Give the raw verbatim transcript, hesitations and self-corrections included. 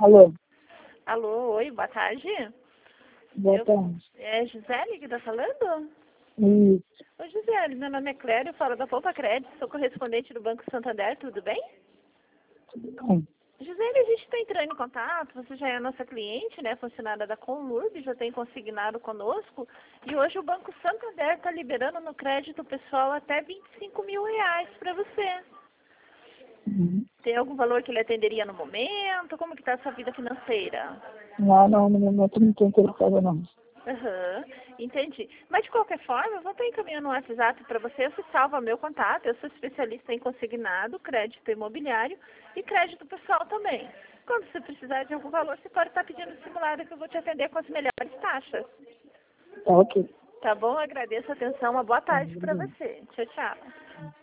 Alô, Alô, oi, boa tarde. boa Eu, tarde. é Gisele que tá falando? Isso. Oi, Gisele, meu nome é Clério, falo da Poupa Crédito, sou correspondente do Banco Santander, tudo bem? Bem, Gisele, a gente está entrando em contato, você já é nossa cliente, né, funcionária da Conlurb, já tem consignado conosco, e hoje o Banco Santander está liberando no crédito pessoal até vinte e cinco mil reais para você. uhum. Tem algum valor que ele atenderia no momento? Como que está a sua vida financeira? Não, não, no momento não tem interessado não. Aham, entendi. Mas de qualquer forma, eu vou estar encaminhando um WhatsApp para você, você salva meu contato, eu sou especialista em consignado, crédito imobiliário e crédito pessoal também. Quando você precisar de algum valor, você pode estar pedindo simulado que eu vou te atender com as melhores taxas. Tá ok. Tá bom? Agradeço a atenção, uma boa Tá, tarde para obrigado. você. Tchau, tchau.